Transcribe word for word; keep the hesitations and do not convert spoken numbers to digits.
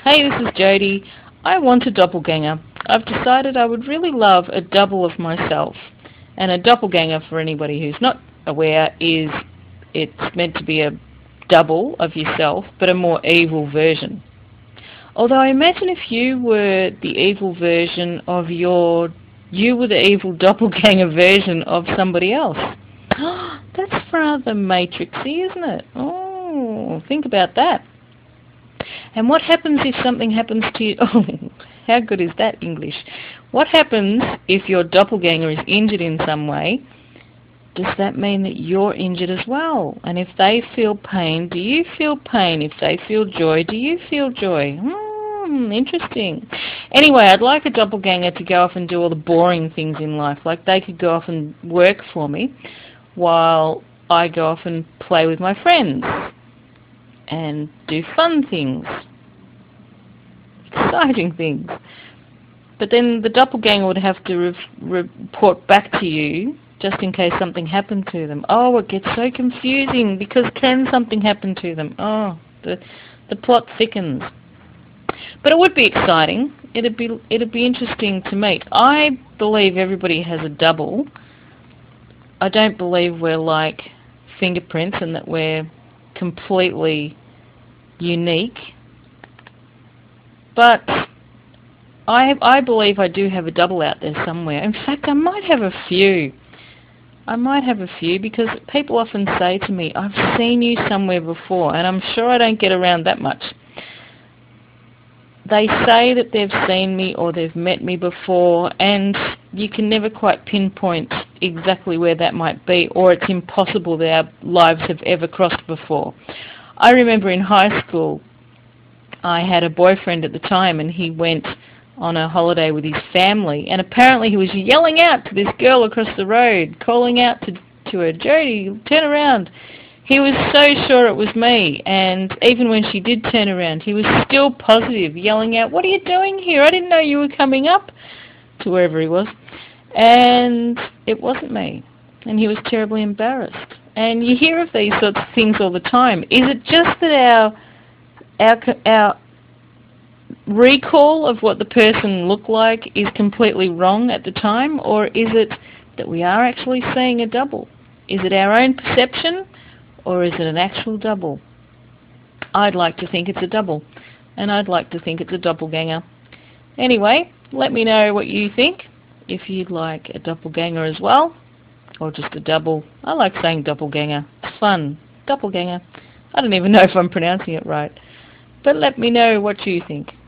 Hey, this is Jody. I want a doppelganger. I've decided I would really love a double of myself. And a doppelganger, for anybody who's not aware, is it's meant to be a double of yourself, but a more evil version. Although I imagine if you were the evil version of your, you were the evil doppelganger version of somebody else. That's rather matrixy, isn't it? Oh, think about that. And what happens if something happens to you? Oh, how good is that English? What happens if your doppelganger is injured in some way? Does that mean that you're injured as well? And if they feel pain, do you feel pain? If they feel joy, do you feel joy? Hmm, interesting. Anyway, I'd like a doppelganger to go off and do all the boring things in life. Like they could go off and work for me while I go off and play with my friends and do fun things, exciting things. But then the doppelganger would have to re report back to you just in case something happened to them. Oh, it gets so confusing because can something happen to them? Oh, the the plot thickens. But it would be exciting. It'd be it'd be interesting to meet. I believe everybody has a double. I don't believe we're like fingerprints and that we're completely unique. But I I believe I do have a double out there somewhere. In fact, I might have a few. I might have a few because people often say to me, I've seen you somewhere before, and I'm sure I don't get around that much. They say that they've seen me or they've met me before, and you can never quite pinpoint exactly where that might be, or it's impossible that our lives have ever crossed before. I remember in high school, I had a boyfriend at the time, and he went on a holiday with his family, and apparently he was yelling out to this girl across the road, calling out to, to her, Jody, turn around. He was so sure it was me, and even when she did turn around, he was still positive, yelling out, what are you doing here? I didn't know you were coming up, to wherever he was. And it wasn't me, and he was terribly embarrassed. And you hear of these sorts of things all the time. Is it just that our our our recall of what the person looked like is completely wrong at the time, or is it that we are actually seeing a double? Is it our own perception, or is it an actual double? I'd like to think it's a double, and I'd like to think it's a doppelganger. Anyway, let me know what you think, if you'd like a doppelganger as well, or just a double. I like saying doppelganger. It's fun. Doppelganger. I don't even know if I'm pronouncing it right. But let me know what you think.